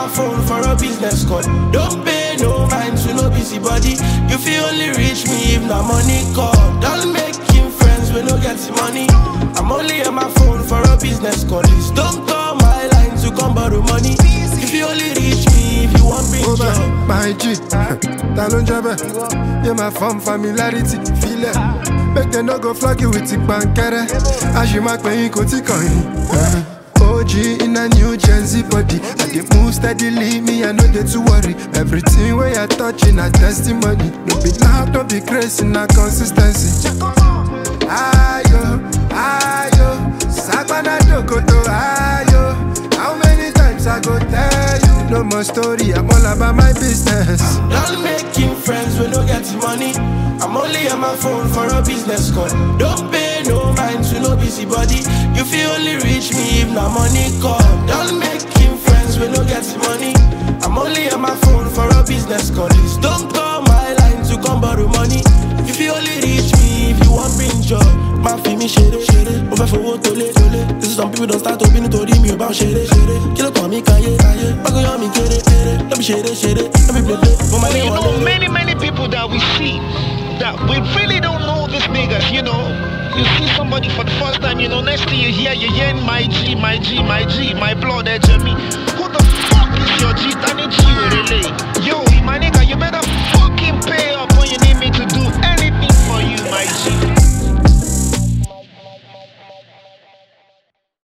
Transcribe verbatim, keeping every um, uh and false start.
my phone for a business call. Don't pay no mind to no busybody. You feel only reach me if na money call. Don't make him friends when no get money. I'm only on my phone for a business call. Please don't call my line to come borrow money. If you only reach me if you want big oh, job. My G, talon jabber. You're my fun familiarity, feel it. Make them no go flog you with the bankere. As you mark when you go to coin. O G in a new Gen Z body. I get move steadily, me I know they too worry. Everything where I touch in a testimony. No be loud, no be crazy, na consistency. Ayo, ayo, Sabana Dokoto, ayo. How many times I go tell you? No more story, I'm all about my business. Don't make him friends when no get money. I'm only on my phone for a business call. Don't pay no mind to no busybody. You feel only reach me if na money call. Don't make him friends when no get money. I'm only on my phone for a business call. Please don't call my line to come borrow money. You feel only reach me if you want big job. My fee me share it, share it. Over for what to let, this is some people don't start to be to me about share it, share it. Kill call me kanye, kanye. Bago ya me get it, get it. Let me share it, share it. Let me play, play. Well, you know, many, many people that we see that we really don't know these niggas, you know. You see somebody for the first time, you know, next thing you hear, you hear my G, my G, my G, my blood, edge of me.